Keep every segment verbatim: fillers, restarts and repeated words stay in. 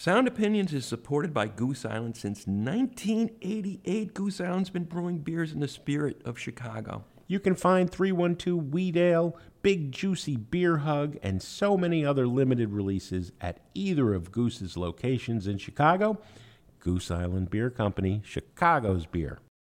Sound Opinions is supported by Goose Island since nineteen eighty-eight. Goose Island's been brewing beers in the spirit of Chicago. You can find three one two Wheat Ale, Big Juicy Beer Hug, and so many other limited releases at either of Goose's locations in Chicago. Goose Island Beer Company, Chicago's beer.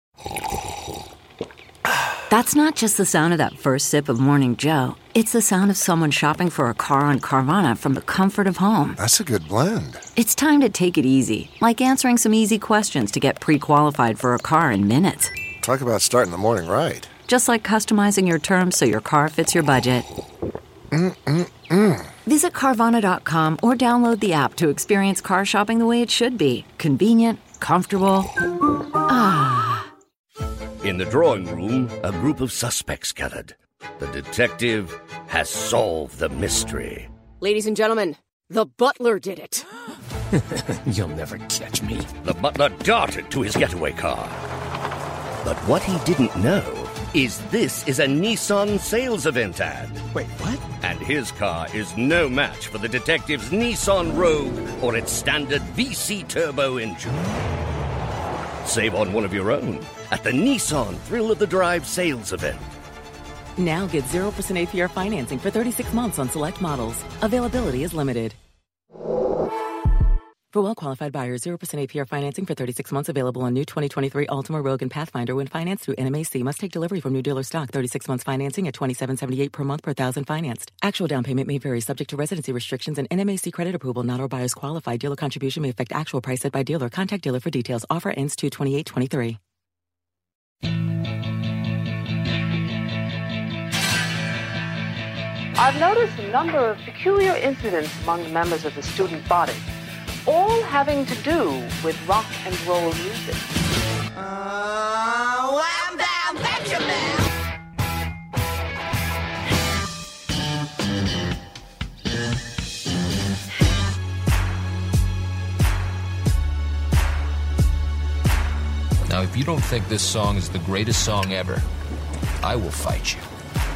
That's not just the sound of that first sip of Morning Joe. It's the sound of someone shopping for a car on Carvana from the comfort of home. That's a good blend. It's time to take it easy, like answering some easy questions to get pre-qualified for a car in minutes. Talk about starting the morning right. Just like customizing your terms so your car fits your budget. Mm-mm-mm. Visit Carvana dot com or download the app to experience car shopping the way it should be. Convenient, comfortable. Ah. In the drawing room, a group of suspects gathered. The detective has solved the mystery. Ladies and gentlemen, the butler did it. You'll never catch me. The butler darted to his getaway car. But what he didn't know is this is a Nissan sales event ad. Wait, what? And his car is no match for the detective's Nissan Rogue or its standard V C turbo engine. Save on one of your own at the Nissan Thrill of the Drive sales event. Now get zero percent A P R financing for thirty-six months on select models. Availability is limited. For well-qualified buyers, zero percent A P R financing for thirty-six months available on new twenty twenty-three Altima, Rogue, and Pathfinder when financed through N M A C. Must take delivery from new dealer stock. thirty-six months financing at twenty-seven seventy-eight per month per thousand financed. Actual down payment may vary subject to residency restrictions and N M A C credit approval. Not all buyers qualify. Dealer contribution may affect actual price set by dealer. Contact dealer for details. Offer ends two twenty-eight twenty-three. I've noticed a number of peculiar incidents among the members of the student body, all having to do with rock and roll music. Uh, wham bam Benjamin! Now, if you don't think this song is the greatest song ever, I will fight you.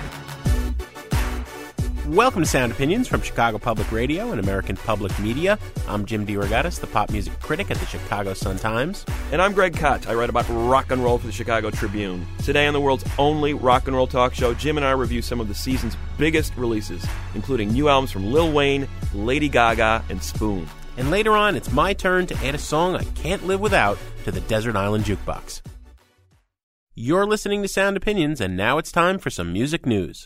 Welcome to Sound Opinions from Chicago Public Radio and American Public Media. I'm Jim DeRogatis, the pop music critic at the Chicago Sun-Times. And I'm Greg Kot. I write about rock and roll for the Chicago Tribune. Today on the world's only rock and roll talk show, Jim and I review some of the season's biggest releases, including new albums from Lil Wayne, Lady Gaga, and Spoon. And later on, it's my turn to add a song I can't live without to the Desert Island Jukebox. You're listening to Sound Opinions, and now it's time for some music news.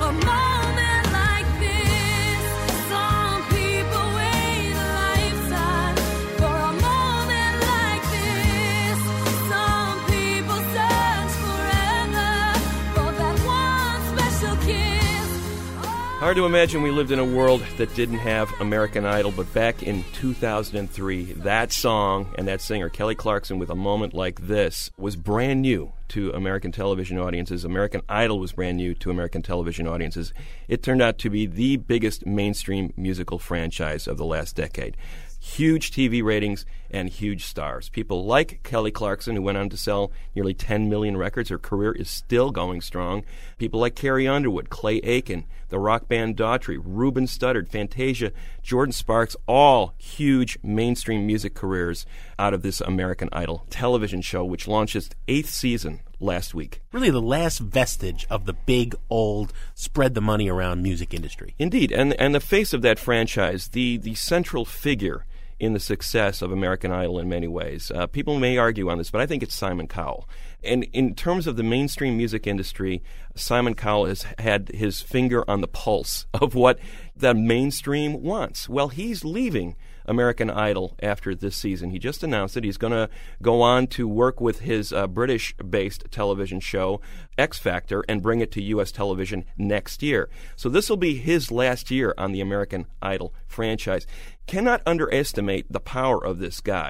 Hard to imagine we lived in a world that didn't have American Idol, but back in two thousand three, that song and that singer, Kelly Clarkson, with A Moment Like This, was brand new to American television audiences. American Idol was brand new to American television audiences. It turned out to be the biggest mainstream musical franchise of the last decade. Huge T V ratings and huge stars. People like Kelly Clarkson, who went on to sell nearly ten million records. Her career is still going strong. People like Carrie Underwood, Clay Aiken, the rock band Daughtry, Ruben Studdard, Fantasia, Jordan Sparks, all huge mainstream music careers out of this American Idol television show, which launched its eighth season last week. Really the last vestige of the big, old, spread the money around music industry. Indeed, and and the face of that franchise, the, the central figure in the success of American Idol in many ways. Uh, people may argue on this, but I think it's Simon Cowell. And in terms of the mainstream music industry, Simon Cowell has had his finger on the pulse of what the mainstream wants. Well, he's leaving American Idol after this season. He just announced that he's going to go on to work with his uh, British-based television show, X Factor, and bring it to U S television next year. So this will be his last year on the American Idol franchise. Cannot underestimate the power of this guy.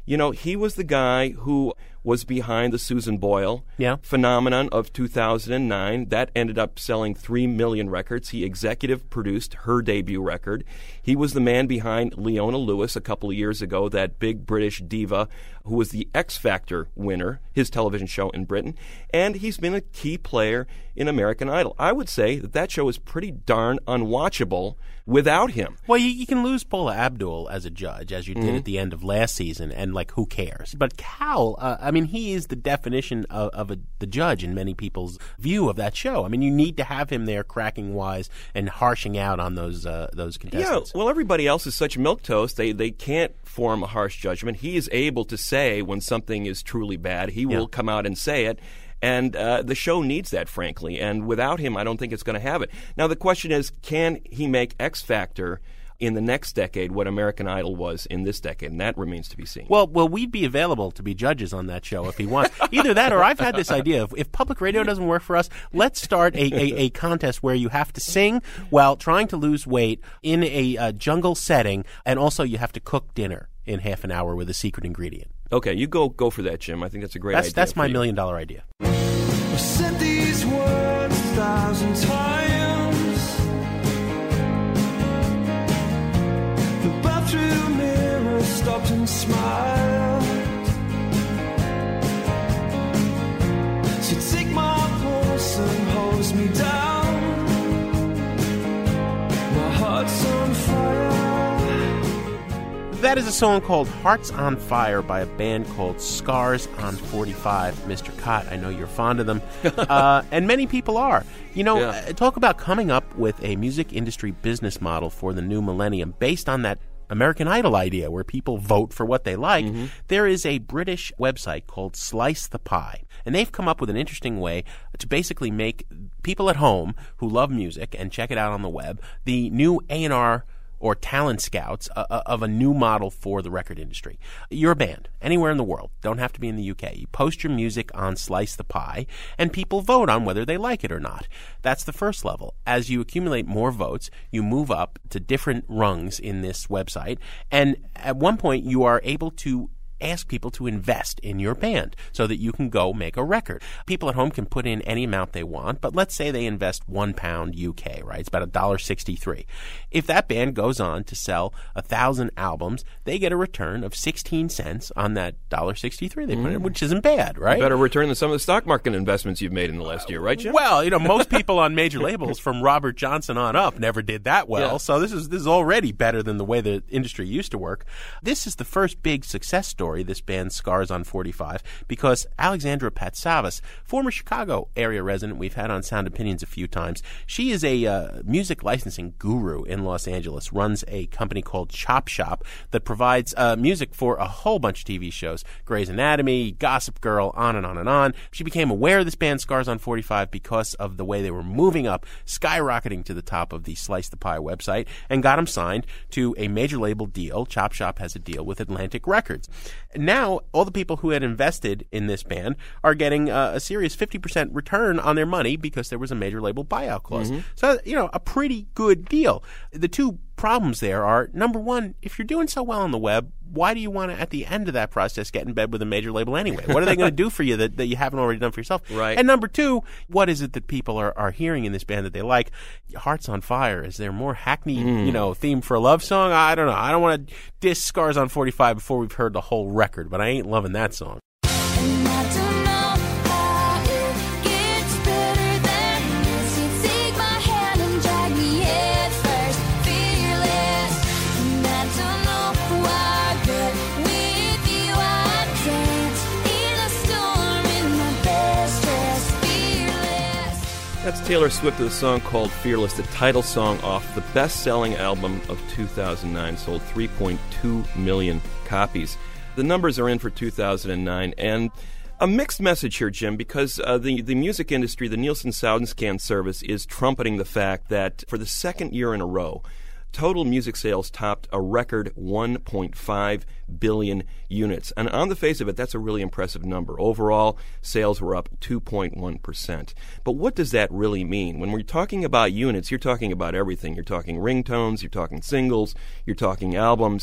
You know, he was the guy who was behind the Susan Boyle yeah. phenomenon of two thousand nine. That ended up selling three million records. He executive produced her debut record. He was the man behind Leona Lewis a couple of years ago, that big British diva who was the X Factor winner, his television show in Britain. And he's been a key player in American Idol. I would say that that show is pretty darn unwatchable without him. Well, you, you can lose Paula Abdul as a judge, as you did mm-hmm. at the end of last season, and, like, who cares? But Cal, uh, I mean, he is the definition of, of a, the judge in many people's view of that show. I mean, you need to have him there cracking wise and harshing out on those uh, those contestants. Yeah, well, everybody else is such milquetoast, they, they can't form a harsh judgment. He is able to say when something is truly bad. He will yeah. come out and say it. And uh, the show needs that, frankly. And without him, I don't think it's going to have it. Now, the question is, can he make X Factor in the next decade what American Idol was in this decade? And that remains to be seen. Well, well, we'd be available to be judges on that show if he wants. Either that, or I've had this idea. If, if public radio doesn't work for us, let's start a, a, a contest where you have to sing while trying to lose weight in a uh, jungle setting, and also you have to cook dinner in half an hour with a secret ingredient. Okay, you go go for that, Jim. I think that's a great that's, idea. That's my you. million dollar idea. I've said these words a thousand times. The bathroom mirror stopped and smiled. She take my pulse and holds me down. My heart's on fire. That is a song called Hearts on Fire by a band called Scars on forty-five. Mister Cott, I know you're fond of them, uh, and many people are. You know, yeah. uh, talk about coming up with a music industry business model for the new millennium based on that American Idol idea where people vote for what they like. Mm-hmm. There is a British website called Slice the Pie, and they've come up with an interesting way to basically make people at home who love music and check it out on the web the new A and R or talent scouts uh, of a new model for the record industry. You're a band, anywhere in the world, don't have to be in the U K. You post your music on Slice the Pie, and people vote on whether they like it or not. That's the first level. As you accumulate more votes, you move up to different rungs in this website, and at one point you are able to ask people to invest in your band so that you can go make a record. People at home can put in any amount they want, but let's say they invest one pound U K, right? It's about one dollar sixty-three. If that band goes on to sell a thousand albums, they get a return of sixteen cents on that one dollar sixty-three they put mm. in, which isn't bad, right? A better return than some of the stock market investments you've made in the last year, right, Jim? Well, you know, most people on major labels from Robert Johnson on up never did that well, yeah. so this is this is already better than the way the industry used to work. This is the first big success story, this band Scars on forty-five, because Alexandra Patsavas, former Chicago area resident we've had on Sound Opinions a few times, she is a uh, music licensing guru in Los Angeles, runs a company called Chop Shop that provides uh, music for a whole bunch of T V shows, Grey's Anatomy, Gossip Girl, on and on and on. She became aware of this band Scars on forty-five because of the way they were moving up, skyrocketing to the top of the Slice the Pie website, and got them signed to a major label deal. Chop Shop has a deal with Atlantic Records. Now, all the people who had invested in this band are getting uh, a serious fifty percent return on their money because there was a major label buyout clause. Mm-hmm. So, you know, a pretty good deal. The two problems there are, number one, if you're doing so well on the web, why do you want to, at the end of that process, get in bed with a major label anyway? What are they going to do for you that, that you haven't already done for yourself? Right. And number two, what is it that people are, are hearing in this band that they like? Hearts on Fire. Is there more hackneyed, mm. you know, theme for a love song? I don't know. I don't want to diss Scars on forty-five before we've heard the whole record, but I ain't loving that song. That's Taylor Swift with a song called Fearless, the title song off the best-selling album of two thousand nine, sold three point two million copies. The numbers are in for two thousand nine, and a mixed message here, Jim, because uh, the, the music industry, the Nielsen SoundScan service, is trumpeting the fact that for the second year in a row, total music sales topped a record one point five billion units. And on the face of it, that's a really impressive number. Overall, sales were up two point one percent. But what does that really mean? When we're talking about units, you're talking about everything. You're talking ringtones, you're talking singles, you're talking albums.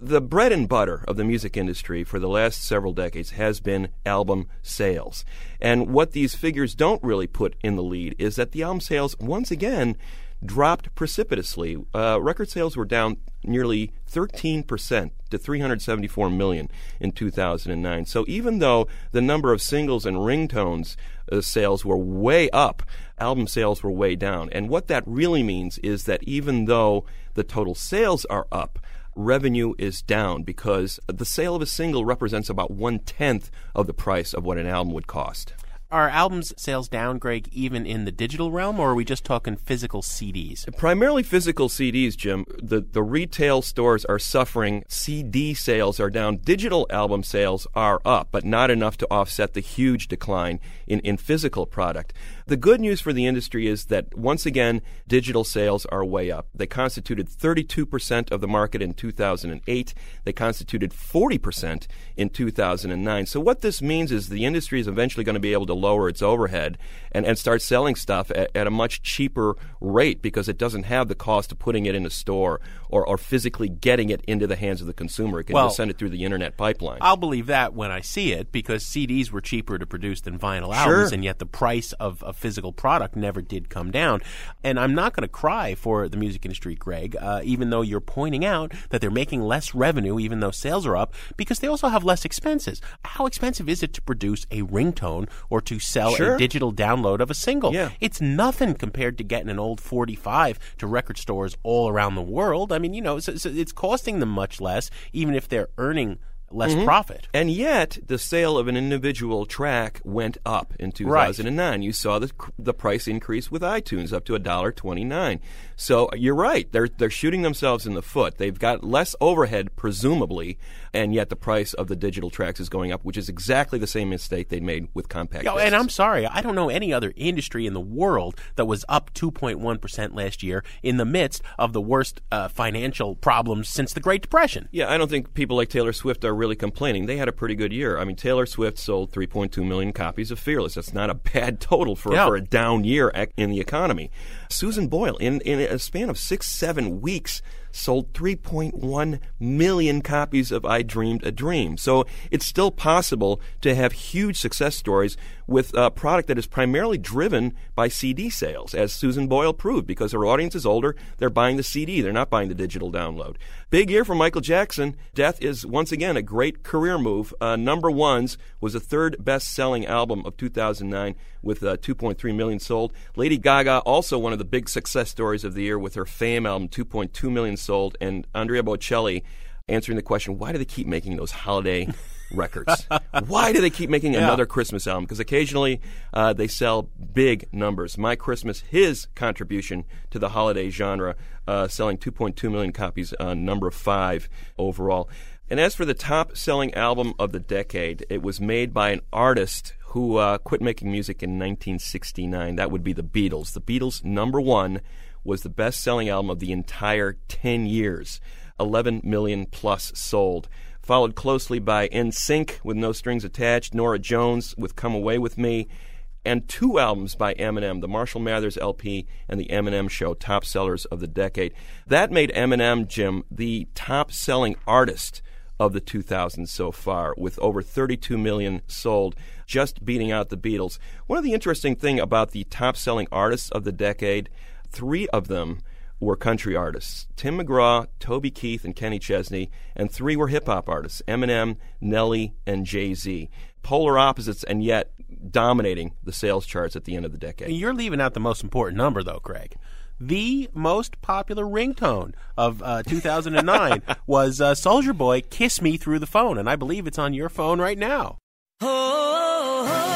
The bread and butter of the music industry for the last several decades has been album sales. And what these figures don't really put in the lead is that the album sales, once again, dropped precipitously. Uh, record sales were down nearly thirteen percent to three hundred seventy-four million in two thousand nine. So even though the number of singles and ringtones uh, sales were way up, album sales were way down. And what that really means is that even though the total sales are up, revenue is down because the sale of a single represents about one-tenth of the price of what an album would cost. Are albums sales down, Greg, even in the digital realm, or are we just talking physical C Ds? Primarily physical C Ds, Jim. The the retail stores are suffering. C D sales are down. Digital album sales are up, but not enough to offset the huge decline in, in physical product. The good news for the industry is that, once again, digital sales are way up. They constituted thirty-two percent of the market in two thousand eight. They constituted forty percent in two thousand nine. So what this means is the industry is eventually going to be able to lower its overhead and, and start selling stuff at, at a much cheaper rate because it doesn't have the cost of putting it in a store or, or physically getting it into the hands of the consumer. It can well, just send it through the internet pipeline. I'll believe that when I see it because C Ds were cheaper to produce than vinyl albums, sure. And yet the price of a physical product never did come down. And I'm not going to cry for the music industry, Greg, uh, even though you're pointing out that they're making less revenue even though sales are up because they also have less expenses. How expensive is it to produce a ringtone or to sell sure. a digital download of a single? Yeah. It's nothing compared to getting an old forty-five to record stores all around the world. I mean, you know, so, so it's costing them much less, even if they're earning less mm-hmm. profit. And yet, the sale of an individual track went up in two thousand nine. Right. You saw the the price increase with iTunes up to one dollar and twenty-nine cents. So you're right. They're they're shooting themselves in the foot. They've got less overhead, presumably, and yet the price of the digital tracks is going up, which is exactly the same mistake they made with compact Yo, discs. And I'm sorry, I don't know any other industry in the world that was up two point one percent last year in the midst of the worst uh, financial problems since the Great Depression. Yeah, I don't think people like Taylor Swift are really complaining. They had a pretty good year. I mean, Taylor Swift sold three point two million copies of Fearless. That's not a bad total for, yeah. for a down year in the economy. Susan Boyle, in, in a span of six, seven weeks, sold three point one million copies of I Dreamed a Dream. So it's still possible to have huge success stories with a product that is primarily driven by C D sales, as Susan Boyle proved, because her audience is older. They're buying the C D. They're not buying the digital download. Big year for Michael Jackson. Death is, once again, a great career move. Uh, Number Ones was the third best-selling album of two thousand nine with uh, two point three million sold. Lady Gaga, also one of the big success stories of the year with her Fame album, two point two million sold. And Andrea Bocelli answering the question, why do they keep making those holiday records? Why do they keep making yeah. another Christmas album? Because occasionally uh, they sell big numbers. My Christmas, his contribution to the holiday genre, uh, selling two point two million copies, uh, number five overall. And as for the top-selling album of the decade, it was made by an artist who uh, quit making music in nineteen sixty-nine. That would be the Beatles. The Beatles' number one was the best-selling album of the entire ten years, eleven million plus sold. Followed closely by N Sync with No Strings Attached, Norah Jones with Come Away With Me, and two albums by Eminem, the Marshall Mathers L P and the Eminem Show, top sellers of the decade. That made Eminem, Jim, the top-selling artist of the two thousands so far, with over thirty-two million sold, just beating out the Beatles. One of the interesting thing about the top-selling artists of the decade, three of them were country artists: Tim McGraw, Toby Keith, and Kenny Chesney, and three were hip-hop artists: Eminem, Nelly, and Jay-Z. Polar opposites, and yet dominating the sales charts at the end of the decade. You're leaving out the most important number, though, Craig. The most popular ringtone of uh, two thousand nine was uh, Soulja Boy, Kiss Me Through the Phone, and I believe it's on your phone right now. Oh, oh, oh.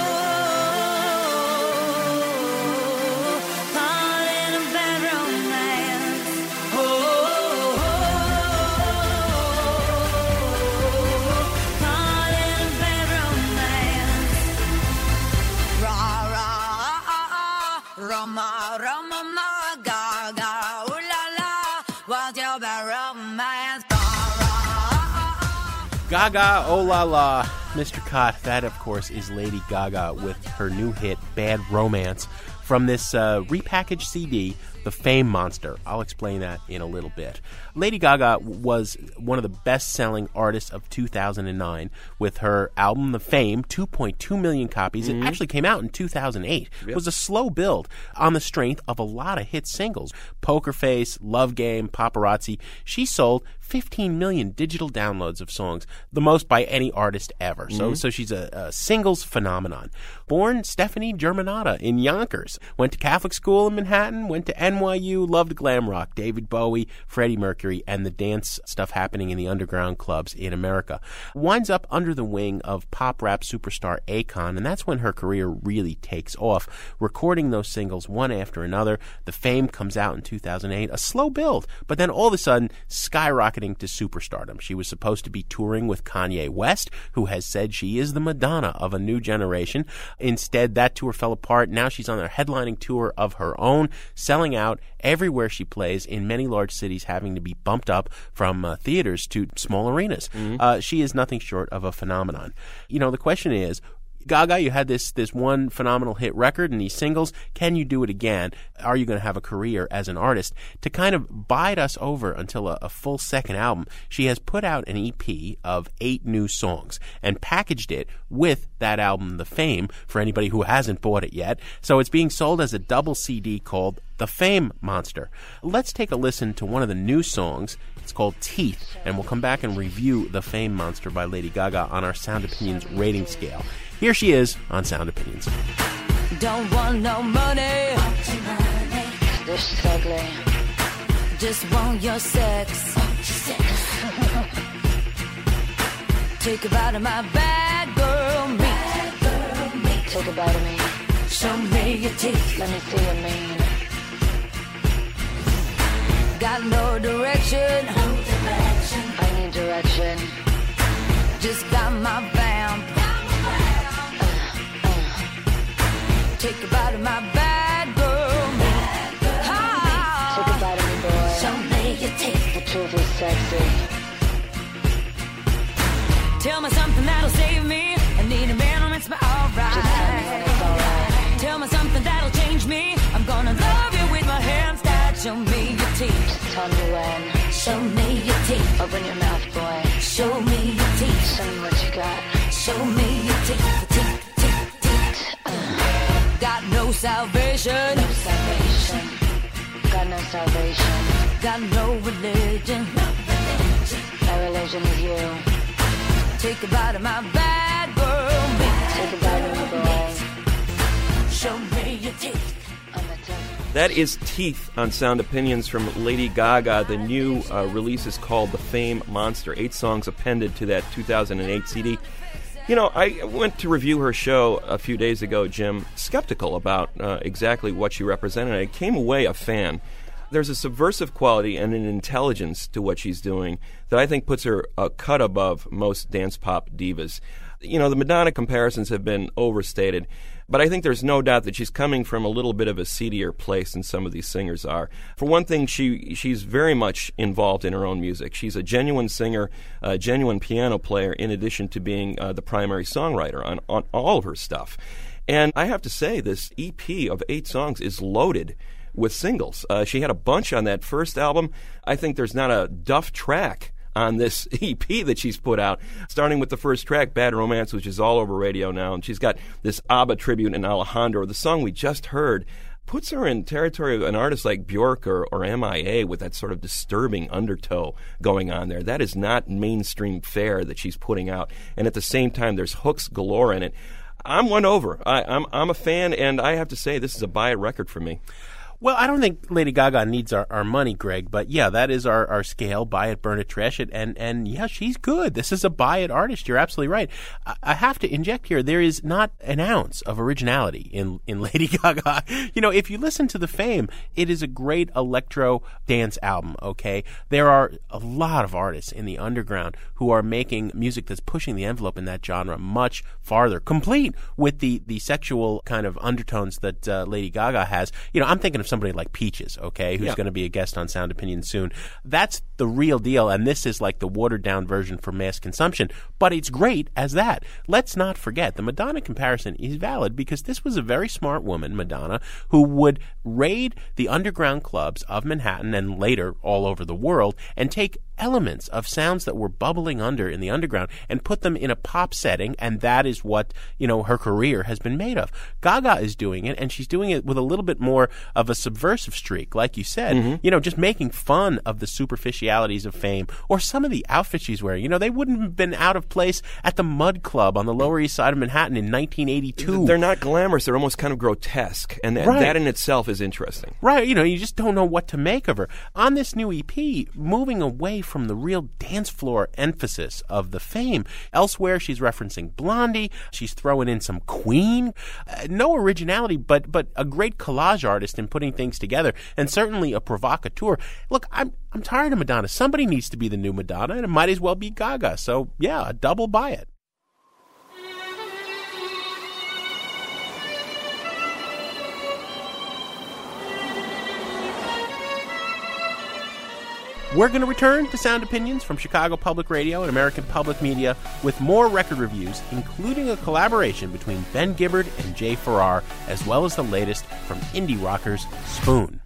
Roma, Roma, ma, Gaga, ooh la la, what's your bad romance? Gaga, oh la la, Mister Cott. That, of course, is Lady Gaga with her new hit, Bad Romance, from this uh, repackaged C D The Fame Monster. I'll explain that in a little bit. Lady Gaga was one of the best-selling artists of two thousand nine with her album, The Fame, two point two million copies. Mm-hmm. It actually came out in two thousand eight. Yep. It was a slow build on the strength of a lot of hit singles. Poker Face, Love Game, Paparazzi. She sold fifteen million digital downloads of songs, the most by any artist ever. So, mm-hmm. so she's a, a singles phenomenon. Born Stephanie Germanotta in Yonkers. Went to Catholic school in Manhattan, went to N Y U, loved glam rock, David Bowie, Freddie Mercury, and the dance stuff happening in the underground clubs in America. Winds up under the wing of pop rap superstar Akon, and that's when her career really takes off, recording those singles one after another. The Fame comes out in two thousand eight, a slow build, but then all of a sudden skyrocketing to superstardom. She was supposed to be touring with Kanye West, who has said she is the Madonna of a new generation. Instead, that tour fell apart. Now she's on a headlining tour of her own, selling out everywhere she plays in many large cities, having to be bumped up from uh, theaters to small arenas. Mm-hmm. Uh, she is nothing short of a phenomenon. You know, the question is, Gaga, you had this this one phenomenal hit record and these singles. Can you do it again? Are you going to have a career as an artist? To kind of bide us over until a, a full second album, she has put out an E P of eight new songs and packaged it with that album, The Fame, for anybody who hasn't bought it yet. So it's being sold as a double C D called The Fame Monster. Let's take a listen to one of the new songs. It's called Teeth, and we'll come back and review The Fame Monster by Lady Gaga on our Sound Opinions rating scale. Here she is on Sound Opinions. Don't want no money. This is ugly. Just want your sex. Take a bite of my bad girl meat. Take a bite of me. Show me your teeth. Let me see your mean. Got no direction. No direction. I need direction. Just got my vamp. Take a bite of my bad girl. Bad girl. Ah. Take a bite of me, boy. Show me your teeth. The truth is sexy. Tell me something that'll save me. I need a man who makes me alright. Just tell me when it's alright. Tell me something that'll change me. I'm gonna love you with my hands tied. Show me your teeth. Just tell me when. Show me your teeth. Open your mouth, boy. Show me your teeth. Show me what you got. Show me your teeth. Teeth, teeth, teeth. Uh. Got no salvation. No salvation. Got no salvation. Got no religion. No religion. My religion is you. Take a bite of my bad girl meat. Take a bite of me, boy. Show me your teeth. That is Teeth on Sound Opinions from Lady Gaga. The new uh, release is called The Fame Monster. Eight songs appended to that two thousand eight C D. You know, I went to review her show a few days ago, Jim, skeptical about uh, exactly what she represented. I came away a fan. There's a subversive quality and an intelligence to what she's doing that I think puts her a cut above most dance pop divas. You know, the Madonna comparisons have been overstated, but I think there's no doubt that she's coming from a little bit of a seedier place than some of these singers are. For one thing, she she's very much involved in her own music. She's a genuine singer, a genuine piano player, in addition to being uh, the primary songwriter on, on all of her stuff. And I have to say, this E P of eight songs is loaded with singles. Uh, she had a bunch on that first album. I think there's not a duff track on this E P that she's put out, starting with the first track, Bad Romance, which is all over radio now, and she's got this ABBA tribute in Alejandro. The song we just heard puts her in territory of an artist like Bjork or, or M I A with that sort of disturbing undertow going on there. That is not mainstream fare that she's putting out, and at the same time, there's hooks galore in it. I'm won over. I, I'm, I'm a fan, and I have to say, this is a buy it record for me. Well, I don't think Lady Gaga needs our, our money, Greg, but yeah, that is our, our scale. Buy it, burn it, trash it, and, and yeah, she's good. This is a buy it artist. You're absolutely right. I, I have to inject here, there is not an ounce of originality in, in Lady Gaga. You know, if you listen to The Fame, it is a great electro dance album, okay? There are a lot of artists in the underground who are making music that's pushing the envelope in that genre much farther, complete with the, the sexual kind of undertones that uh, Lady Gaga has. You know, I'm thinking of of somebody like Peaches, okay, who's Yeah. going to be a guest on Sound Opinions soon. That's the real deal, and this is like the watered-down version for mass consumption, but it's great as that. Let's not forget, the Madonna comparison is valid because this was a very smart woman, Madonna, who would raid the underground clubs of Manhattan and later all over the world and take elements of sounds that were bubbling under in the underground and put them in a pop setting, and that is what, you know, her career has been made of. Gaga is doing it, and she's doing it with a little bit more of a subversive streak, like you said, Mm-hmm. you know, just making fun of the superficialities of fame or some of the outfits she's wearing. You know, they wouldn't have been out of place at the Mud Club on the Lower East Side of Manhattan in nineteen eighty-two. They're not glamorous. They're almost kind of grotesque, and that, Right. that in itself is interesting. Right, you know, you just don't know what to make of her. On this new E P, moving away from the real dance floor emphasis of the fame. Elsewhere, she's referencing Blondie. She's throwing in some Queen. Uh, no originality, but but a great collage artist in putting things together, and certainly a provocateur. Look, I'm I'm tired of Madonna. Somebody needs to be the new Madonna, and it might as well be Gaga. So, yeah, a double buy it. We're going to return to Sound Opinions from Chicago Public Radio and American Public Media with more record reviews, including a collaboration between Ben Gibbard and Jay Farrar, as well as the latest from indie rockers Spoon.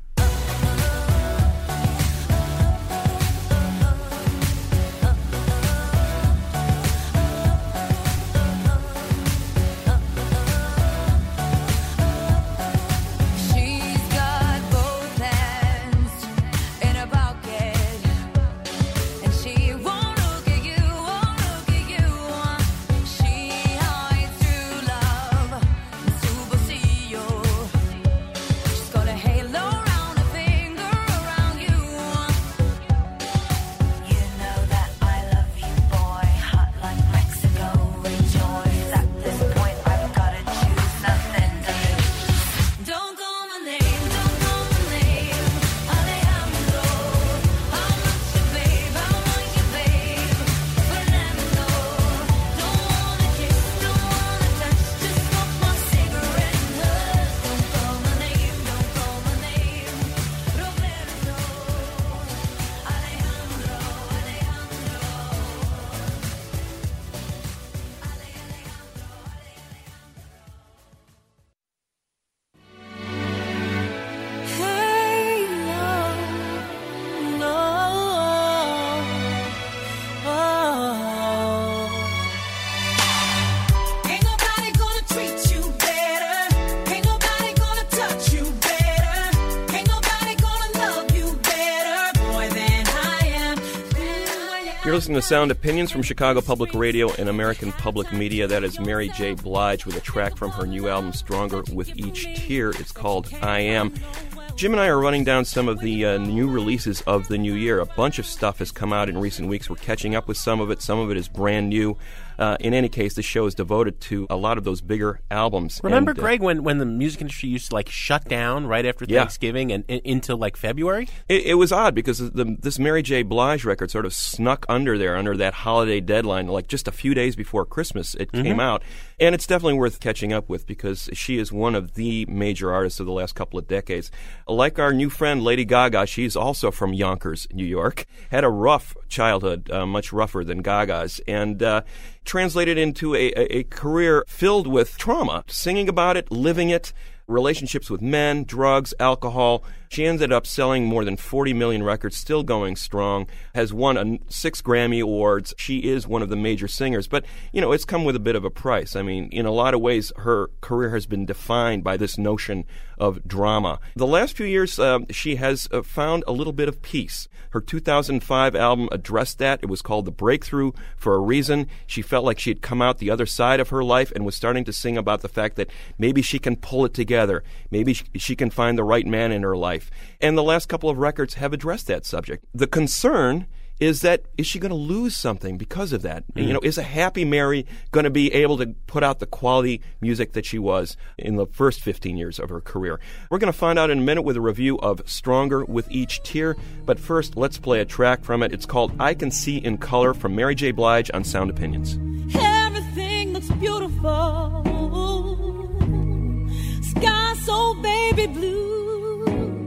You're listening to Sound Opinions from Chicago Public Radio and American Public Media. That is Mary J. Blige with a track from her new album, Stronger with Each Tear. It's called I Am. Jim and I are running down some of the uh, new releases of the new year. A bunch of stuff has come out in recent weeks. We're catching up with some of it. Some of it is brand new. Uh, in any case, the show is devoted to a lot of those bigger albums. Remember, and, uh, Greg, when, when the music industry used to like shut down right after Yeah. Thanksgiving and, and into like February? It, it was odd because the, this Mary J. Blige record sort of snuck under there, under that holiday deadline, like just a few days before Christmas it Mhm. came out. And it's definitely worth catching up with because she is one of the major artists of the last couple of decades. Like our new friend Lady Gaga, she's also from Yonkers, New York. Had a rough childhood, uh, much rougher than Gaga's, and uh, translated into a, a, a career filled with trauma, singing about it, living it, relationships with men, drugs, alcohol. She ended up selling more than forty million records, still going strong, has won a, six Grammy Awards. She is one of the major singers. But, you know, it's come with a bit of a price. I mean, in a lot of ways, her career has been defined by this notion of drama. The last few years, uh, she has uh, found a little bit of peace. Her two thousand five album addressed that. It was called The Breakthrough for a reason. She felt like she had come out the other side of her life and was starting to sing about the fact that maybe she can pull it together. Maybe she, she can find the right man in her life. And the last couple of records have addressed that subject. The concern is that, is she going to lose something because of that? Mm. You know, is a happy Mary going to be able to put out the quality music that she was in the first fifteen years of her career? We're going to find out in a minute with a review of Stronger with Each Tear. But first, let's play a track from it. It's called I Can See in Color from Mary J. Blige on Sound Opinions. Everything looks beautiful. Sky so baby blue.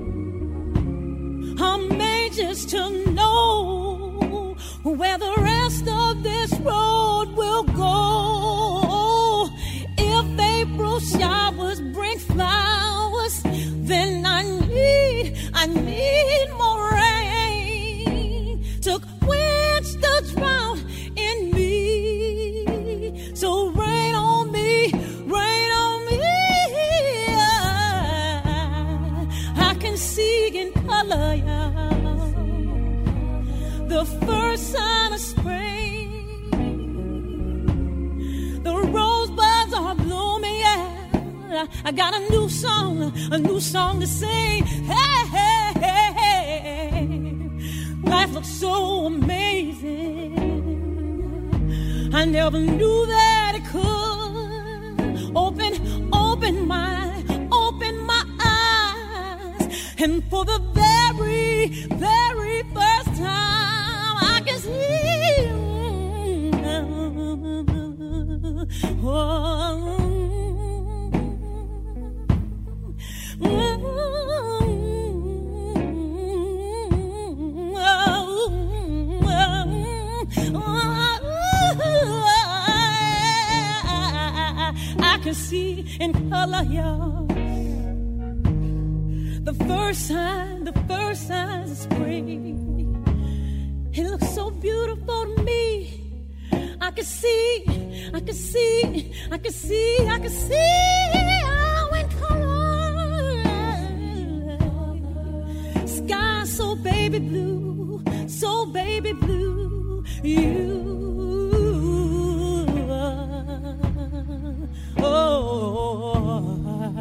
I'm anxious to know where the rest of this road will go. If April showers bring flowers, then I need, I need more rain to quench the drought in me. So rain on me, rain on me. I, I can see in color, yeah, the first sign of spring. The rosebuds are blooming, yeah. I got a new song, a new song to sing. Hey, hey, hey, hey. Life looks so amazing. I never knew that it could open, open my, open my eyes. And for the very, very first time, I can see. Oh, I can see in color, y'all. The first sign, the first signs of spring. It looks so beautiful to me. I can see, I can see, I can see, I can see how in color. Sky so baby blue, so baby blue. You, oh,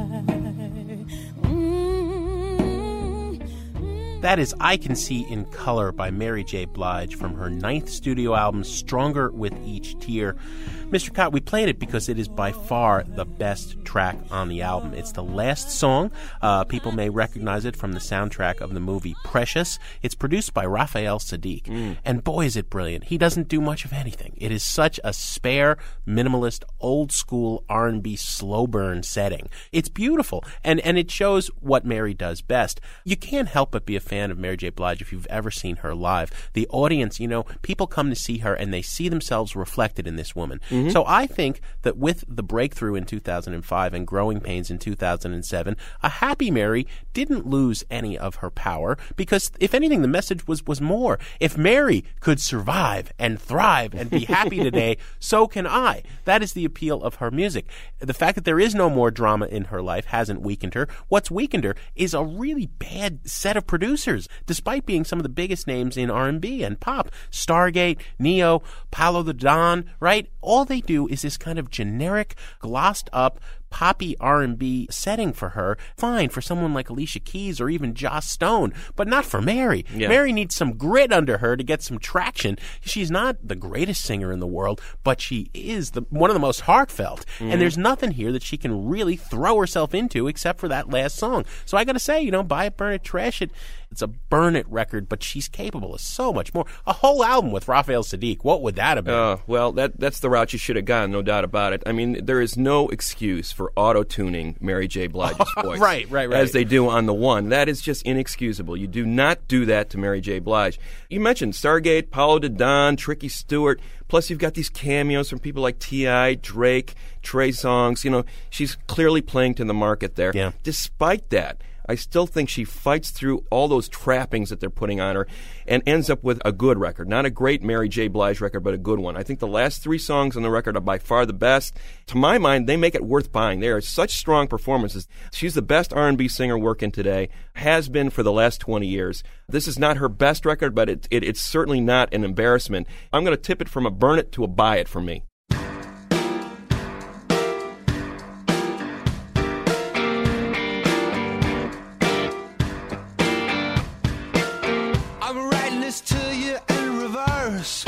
That is I Can See in Color by Mary J. Blige from her ninth studio album, Stronger with Each Tear. Mister Cott, we played it because it is by far the best track on the album. It's the last song. Uh, people may recognize it from the soundtrack of the movie Precious. It's produced by Raphael Saadiq. Mm. And boy, is it brilliant. He doesn't do much of anything. It is such a spare, minimalist, old-school R and B slow burn setting. It's beautiful, and, and it shows what Mary does best. You can't help but be a fan of Mary J. Blige if you've ever seen her live. The audience, you know, people come to see her and they see themselves reflected in this woman. Mm-hmm. So I think that with the breakthrough in two thousand five and Growing Pains in two thousand seven, a happy Mary didn't lose any of her power because, if anything, the message was, was more. If Mary could survive and thrive and be happy today, so can I. That is the appeal of her music. The fact that there is no more drama in her life hasn't weakened her. What's weakened her is a really bad set of producers, despite being some of the biggest names in R and B and pop. Stargate, Neo, Paulo the Don, right? All they do is this kind of generic, glossed up, poppy R and B setting for her. Fine for someone like Alicia Keys or even Joss Stone, but not for Mary. Yeah. Mary needs some grit under her to get some traction. She's not the greatest singer in the world, but she is the one of the most heartfelt. Mm-hmm. And there's nothing here that she can really throw herself into except for that last song. So I got to say, you know, buy it, burn it, trash it. It's a burn it record, but she's capable of so much more. A whole album with Raphael Saadiq, what would that have been? Uh, well, that that's the route you should have gone, no doubt about it. I mean, there is no excuse for auto-tuning Mary J. Blige's voice. right, right, right. As they do on the one. That is just inexcusable. You do not do that to Mary J. Blige. You mentioned Stargate, Paulo the Don, Tricky Stewart, plus you've got these cameos from people like T I, Drake, Trey Songz. You know, she's clearly playing to the market there. Yeah. Despite that, I still think she fights through all those trappings that they're putting on her and ends up with a good record. Not a great Mary J. Blige record, but a good one. I think the last three songs on the record are by far the best. To my mind, they make it worth buying. They are such strong performances. She's the best R and B singer working today, has been for the last twenty years. This is not her best record, but it, it, it's certainly not an embarrassment. I'm going to tip it from a burn it to a buy it for me. To you in reverse.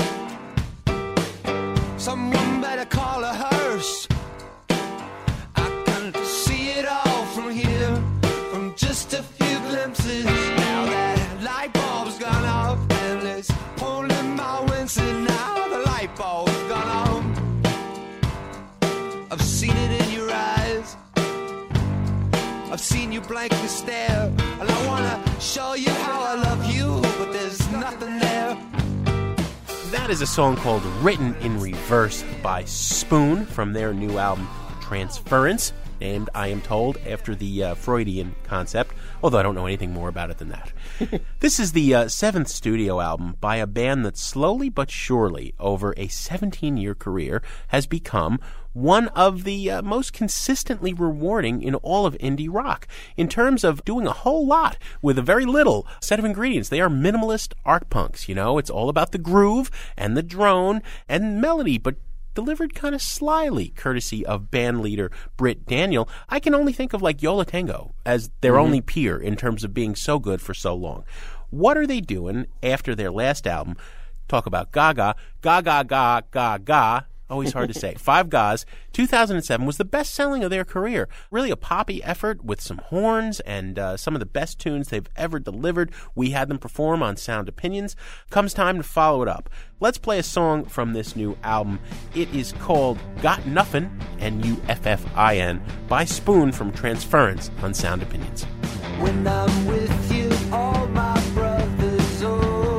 Someone better call a hearse. I can see it all from here, from just a few glimpses. Now that light bulb's gone off, and it's pulling my Winston. Now the light bulb's gone off. I've seen it in your eyes. I've seen you blankly stare, and I wanna show you how I love you, but there's nothing there. That is a song called Written in Reverse by Spoon from their new album Transference, named, I am told, after the uh, Freudian concept, although I don't know anything more about it than that. This is the uh, seventh studio album by a band that slowly but surely, over a seventeen-year career, has become one of the uh, most consistently rewarding in all of indie rock. In terms of doing a whole lot with a very little set of ingredients. They are minimalist art punks, you know? It's all about the groove and the drone and melody, but delivered kind of slyly, courtesy of band leader Britt Daniel. I can only think of like Yo La Tengo as their mm-hmm. only peer in terms of being so good for so long. What are they doing after their last album? Talk about Gaga, Gaga, Gaga, Gaga. Always hard to say. Five Gas, two thousand seven, was the best-selling of their career. Really a poppy effort with some horns and uh, some of the best tunes they've ever delivered. We had them perform on Sound Opinions. Comes time to follow it up. Let's play a song from this new album. It is called Got Nuffin, N U F F I N, by Spoon from Transference on Sound Opinions. When I'm with you, all my brothers, oh,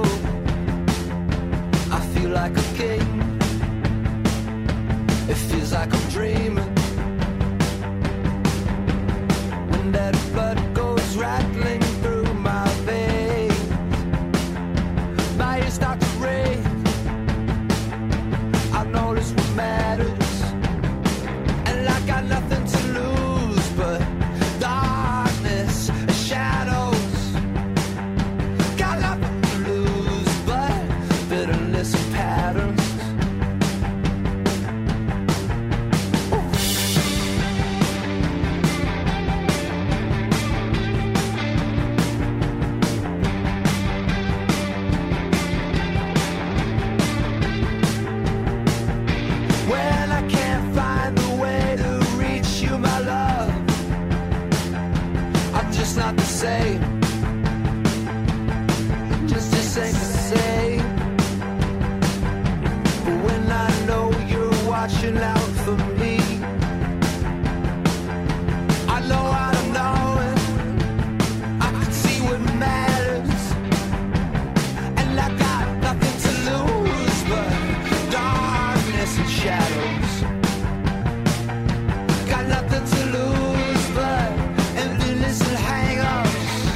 I feel like a king. It feels like I'm dreaming. When that blood goes rattling through my veins, my ears start to ring. I notice what matters, and I got nothing to lose but darkness and shadows. Got nothing to lose but bitterness and patterns. Not the same, just this ain't the same. But when I know you're watching out for me, I know out of knowing I can see what matters, and I got nothing to lose but darkness and shadows. Got nothing to lose but emptiness and hang-ups.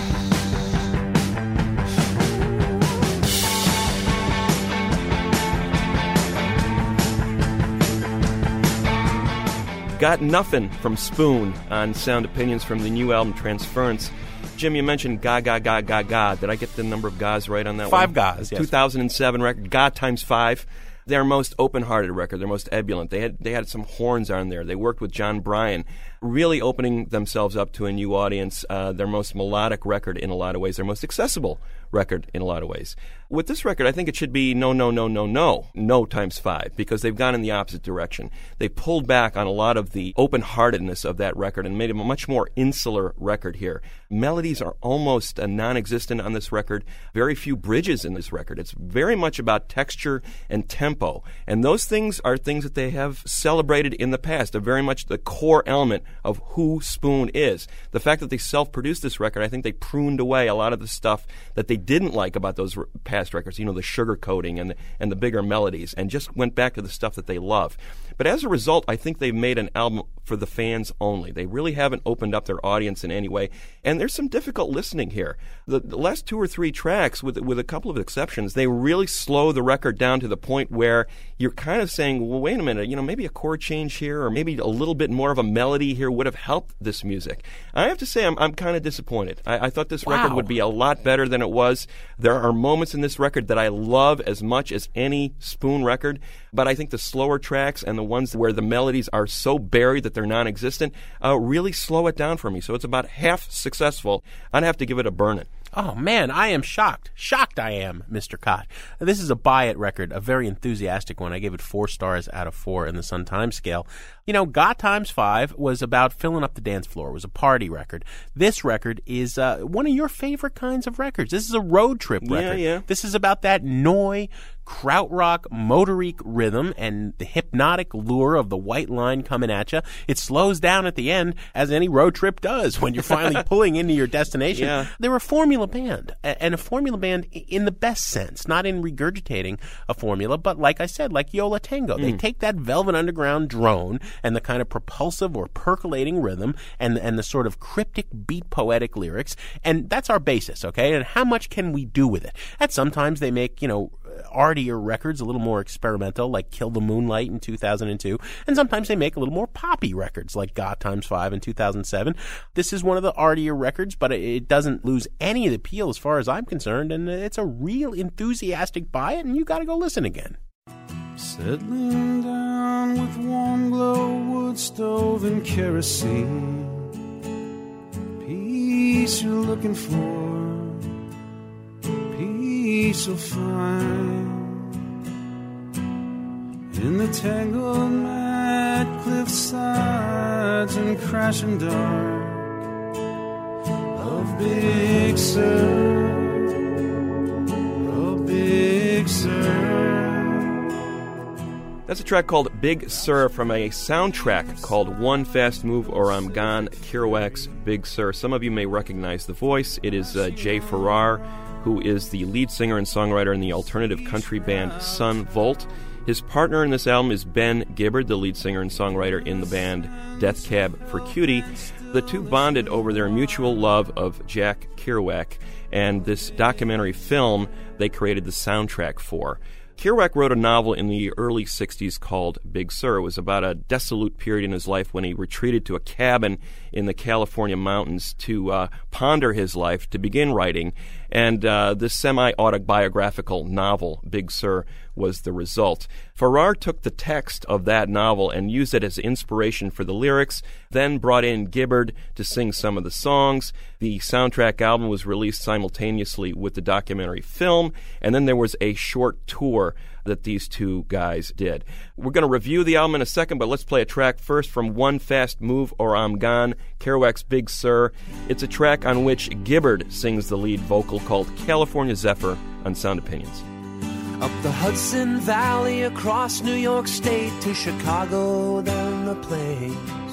Got Nuffin from Spoon on Sound Opinions from the new album Transference. Jim, you mentioned Ga Ga Ga Ga Ga. Did I get the number of Ga's right on that Five one? Five Ga's, yes. two thousand seven record, Ga times five. Their most open-hearted record, their most ebullient. They had they had some horns on there. They worked with John Bryan, really opening themselves up to a new audience. Uh, their most melodic record in a lot of ways. Their most accessible record in a lot of ways. With this record, I think it should be no, no, no, no, no, no times five, because they've gone in the opposite direction. They pulled back on a lot of the open-heartedness of that record and made it a much more insular record here. Melodies are almost uh, non-existent on this record. Very few bridges in this record. It's very much about texture and tempo. And those things are things that they have celebrated in the past. They're very much the core element of who Spoon is. The fact that they self-produced this record, I think they pruned away a lot of the stuff that they didn't like about those re- past records, you know, the sugar coating and the, and the bigger melodies, and just went back to the stuff that they love. But as a result, I think they've made an album for the fans only. They really haven't opened up their audience in any way. And there's some difficult listening here. The, the last two or three tracks, with with a couple of exceptions, they really slow the record down to the point where you're kind of saying, well, wait a minute, you know, maybe a chord change here or maybe a little bit more of a melody here would have helped this music. I have to say I'm I'm kind of disappointed. I, I thought this wow. record would be a lot better than it was. There are moments in this record that I love as much as any Spoon record, but I think the slower tracks and the ones where the melodies are so buried that they're non-existent uh, really slow it down for me. So it's about half successful. I'd have to give it a burn it. Oh, man, I am shocked. Shocked I am, Mister Cott. This is a buy-it record, a very enthusiastic one. I gave it four stars out of four in the Sun Times scale. You know, Got Times Five was about filling up the dance floor. It was a party record. This record is uh, one of your favorite kinds of records. This is a road trip record. Yeah, yeah. This is about that Noi, krautrock, motorique rhythm and the hypnotic lure of the white line coming at you. It slows down at the end, as any road trip does when you're finally pulling into your destination. Yeah. They're a formula band, and a formula band in the best sense, not in regurgitating a formula, but like I said, like Yo La Tengo. Mm. They take that Velvet Underground drone and the kind of propulsive or percolating rhythm and, and the sort of cryptic beat poetic lyrics, and that's our basis, okay? And how much can we do with it? And sometimes they make, you know, artier records, a little more experimental, like Kill the Moonlight in two thousand two, and sometimes they make a little more poppy records, like God Times Five in two thousand seven. This is one of the artier records, but it doesn't lose any of the appeal as far as I'm concerned, and it's a real enthusiastic buy it, and you got to go listen again. Settling down with warm glow, wood stove and kerosene. Peace you're looking for, peace you'll find in the tangled mad cliff sides and crashing dark of Big Sur, of Big Sur. That's a track called Big Sur from a soundtrack called One Fast Move or I'm Gone, Kerouac's Big Sur. Some of you may recognize the voice. It is uh, Jay Farrar, who is the lead singer and songwriter in the alternative country band Son Volt. His partner in this album is Ben Gibbard, the lead singer and songwriter in the band Death Cab for Cutie. The two bonded over their mutual love of Jack Kerouac, and this documentary film they created the soundtrack for. Kerouac wrote a novel in the early sixties called Big Sur. It was about a dissolute period in his life when he retreated to a cabin in the California mountains to uh, ponder his life, to begin writing. And uh, this semi-autobiographical novel, Big Sur, was the result. Farrar took the text of that novel and used it as inspiration for the lyrics, then brought in Gibbard to sing some of the songs. The soundtrack album was released simultaneously with the documentary film, and then there was a short tour that these two guys did. We're going to review the album in a second, but let's play a track first from One Fast Move or I'm Gone, Kerouac's Big Sur. It's a track on which Gibbard sings the lead vocal called California Zephyr on Sound Opinions. Up the Hudson Valley, across New York State to Chicago, then the plains.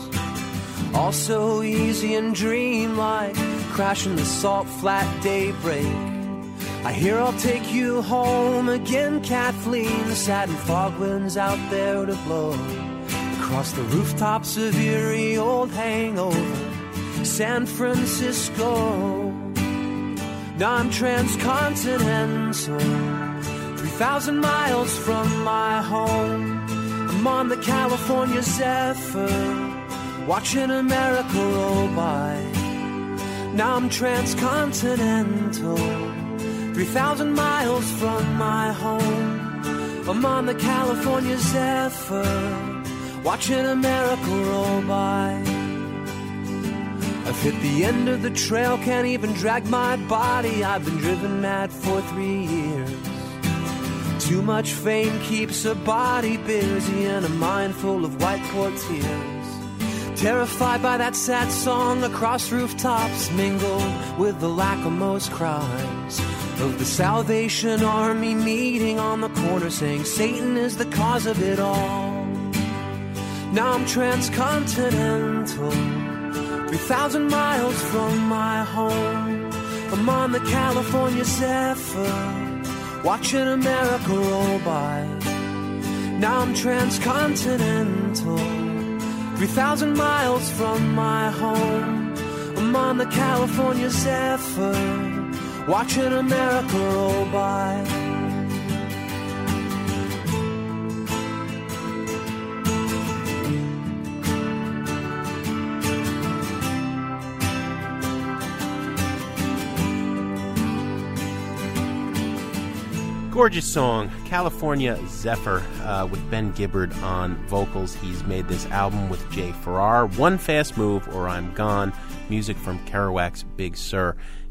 All so easy and dreamlike, crashing the salt flat daybreak. I hear I'll take you home again, Kathleen. The satin fog winds out there to blow across the rooftops of Erie, old hangover San Francisco. Now I'm transcontinental, three thousand miles from my home. I'm on the California Zephyr, watching America roll by. Now I'm transcontinental, three thousand miles from my home. I'm on the California Zephyr, watching America roll by. I've hit the end of the trail, can't even drag my body. I've been driven mad for three years. Too much fame keeps a body busy and a mind full of white port tears. Terrified by that sad song across rooftops, mingled with the lachrymose cries of the Salvation Army meeting on the corner, saying Satan is the cause of it all. Now I'm transcontinental, three thousand miles from my home. I'm on the California Zephyr, watching America roll by. Now I'm transcontinental, three thousand miles from my home. I'm on the California Zephyr, watching America roll by. Gorgeous song, California Zephyr, uh, with Ben Gibbard on vocals. He's made this album with Jay Farrar, One Fast Move or I'm Gone, music from Kerouac's Big Sur.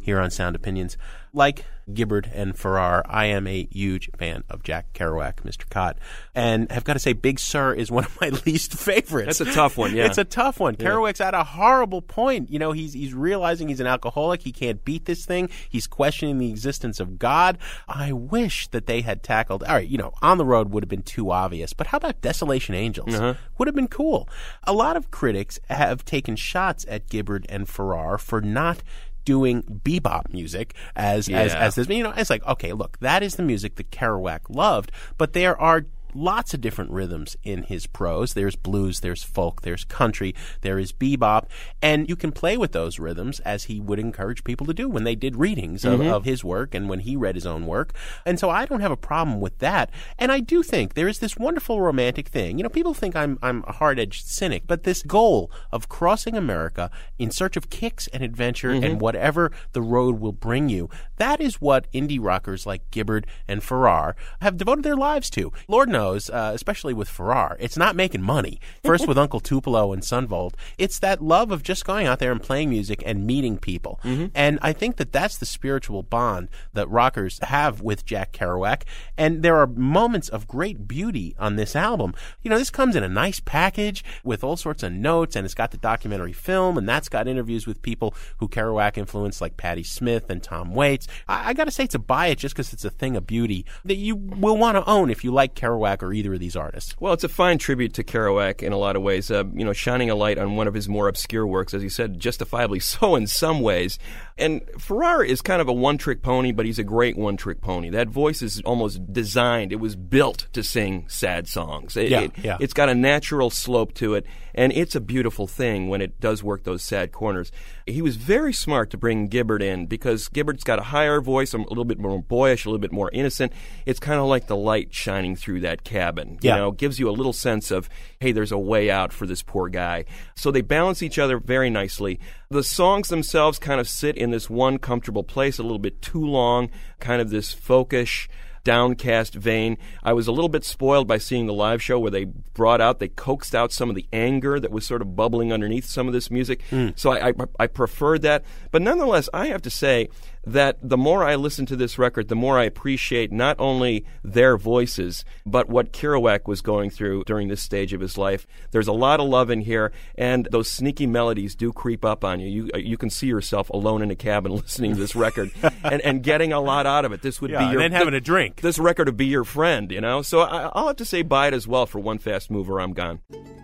here on Sound Opinions. Like Gibbard and Farrar, I am a huge fan of Jack Kerouac, Mister Cott, and I've got to say Big Sur is one of my least favorites. That's a tough one, yeah. It's a tough one. Yeah. Kerouac's at a horrible point. You know, he's he's realizing he's an alcoholic. He can't beat this thing. He's questioning the existence of God. I wish that they had tackled, all right, you know, On the Road would have been too obvious, but how about Desolation Angels? Uh-huh. Would have been cool. A lot of critics have taken shots at Gibbard and Farrar for not doing bebop music as, Yeah. as, as this, you know, it's like, okay, look, that is the music that Kerouac loved, but there are lots of different rhythms in his prose. There's blues, there's folk, there's country, there is bebop, and you can play with those rhythms as he would encourage people to do when they did readings of, Mhm. of his work and when he read his own work. And so I don't have a problem with that. And I do think there is this wonderful romantic thing. You know, people think I'm I'm a hard-edged cynic, but this goal of crossing America in search of kicks and adventure Mhm. and whatever the road will bring you, that is what indie rockers like Gibbard and Farrar have devoted their lives to. Lord knows, uh, especially with Farrar, it's not making money. First with Uncle Tupelo and Sunvolt, it's that love of just going out there and playing music and meeting people. Mm-hmm. And I think that that's the spiritual bond that rockers have with Jack Kerouac. And there are moments of great beauty on this album. You know, this comes in a nice package with all sorts of notes, and it's got the documentary film, and that's got interviews with people who Kerouac influenced, like Patti Smith and Tom Waits. I, I got to say, to buy it just because it's a thing of beauty that you will want to own if you like Kerouac or either of these artists. Well, it's a fine tribute to Kerouac in a lot of ways, uh, you know, shining a light on one of his more obscure works, as you said, justifiably so in some ways. And Farrar is kind of a one-trick pony, but he's a great one-trick pony. That voice is almost designed. It was built to sing sad songs. It, Yeah, it, yeah. It's got a natural slope to it, and it's a beautiful thing when it does work those sad corners. He was very smart to bring Gibbard in because Gibbard's got a higher voice, a little bit more boyish, a little bit more innocent. It's kind of like the light shining through that cabin. You Yeah. know, gives you a little sense of, hey, there's a way out for this poor guy. So they balance each other very nicely. The songs themselves kind of sit in this one comfortable place, a little bit too long, kind of this folkish, downcast vein. I was a little bit spoiled by seeing the live show where they brought out, they coaxed out some of the anger that was sort of bubbling underneath some of this music. Mm. So I, I, I preferred that. But nonetheless, I have to say that the more I listen to this record, the more I appreciate not only their voices, but what Kerouac was going through during this stage of his life. There's a lot of love in here, and those sneaky melodies do creep up on you. You, you can see yourself alone in a cabin listening to this record and, and getting a lot out of it. This would Yeah, be and your then having a drink. This record would be your friend, you know? So I, I'll have to say buy it as well for One Fast Move or I'm Gone.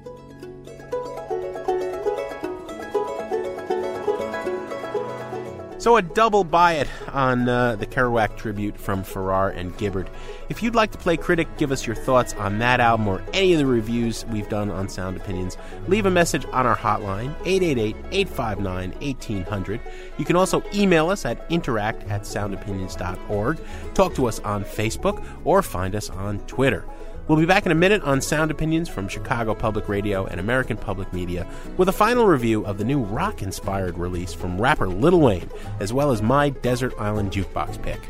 So a double buy it on uh, the Kerouac tribute from Farrar and Gibbard. If you'd like to play critic, give us your thoughts on that album or any of the reviews we've done on Sound Opinions. Leave a message on our hotline, eight eight eight, eight five nine, one eight hundred. You can also email us at interact at sound opinions dot org, talk to us on Facebook, or find us on Twitter. We'll be back in a minute on Sound Opinions from Chicago Public Radio and American Public Media with a final review of the new rock-inspired release from rapper Lil Wayne, as well as my Desert Island Jukebox pick.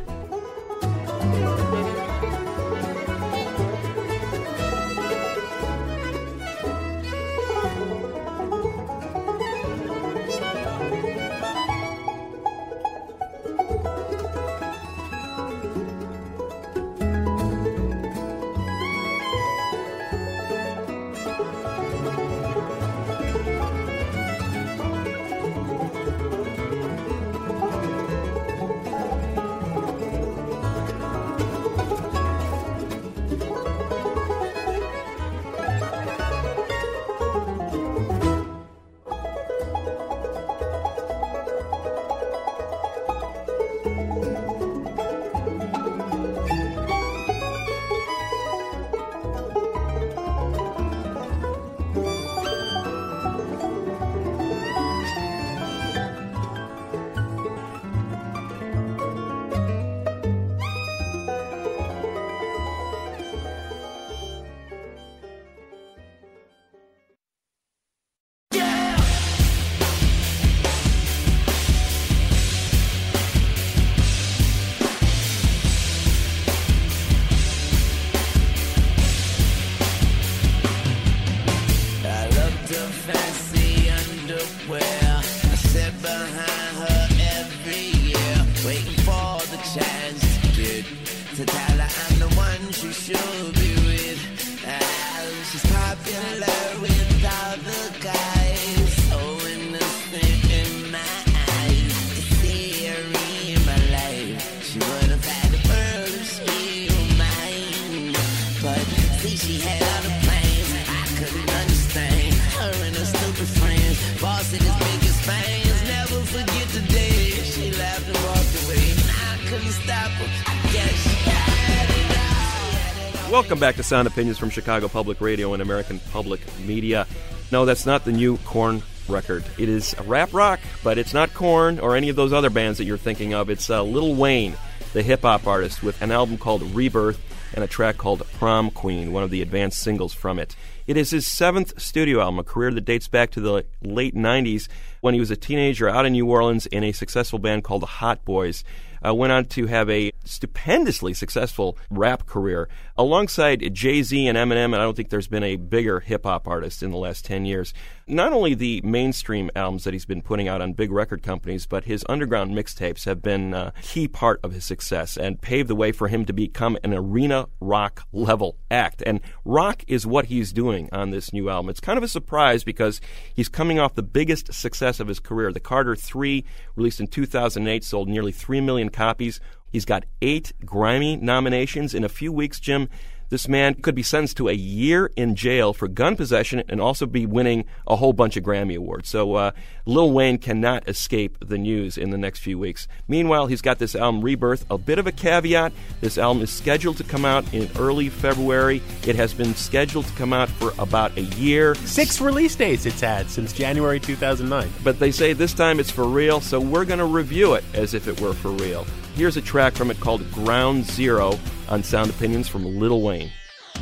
in love with all the guys. So innocent in my eyes. I could see her in my life. She would have had the world if she were mine. But see, she had all the plans I couldn't understand. Her and her stupid friends, boss at his biggest fans. Never forget the day she laughed and walked away. I couldn't stop her. I guess she had it all. Welcome back to Sound Opinions from Chicago Public Radio and American Public Media. No, that's not the new Korn record. It is rap rock, but it's not Korn or any of those other bands that you're thinking of. It's uh, Lil Wayne, the hip-hop artist, with an album called Rebirth and a track called Prom Queen, one of the advanced singles from it. It is his seventh studio album, a career that dates back to the late nineties when he was a teenager out in New Orleans in a successful band called the Hot Boys. Uh, went on to have a stupendously successful rap career alongside Jay-Z and Eminem, and I don't think there's been a bigger hip-hop artist in the last ten years. Not only the mainstream albums that he's been putting out on big record companies, but his underground mixtapes have been a key part of his success and paved the way for him to become an arena rock level act. And rock is what he's doing on this new album. It's kind of a surprise because he's coming off the biggest success of his career. The Carter three, released in two thousand eight, sold nearly three million copies. He's got eight Grammy nominations. In a few weeks, Jim, this man could be sentenced to a year in jail for gun possession and also be winning a whole bunch of Grammy Awards. So uh, Lil Wayne cannot escape the news in the next few weeks. Meanwhile, he's got this album, Rebirth. A bit of a caveat, this album is scheduled to come out in early February. It has been scheduled to come out for about a year. Six release dates it's had since January two thousand nine. But they say this time it's for real, so we're going to review it as if it were for real. Here's a track from it called Ground Zero on Sound Opinions from Lil Wayne.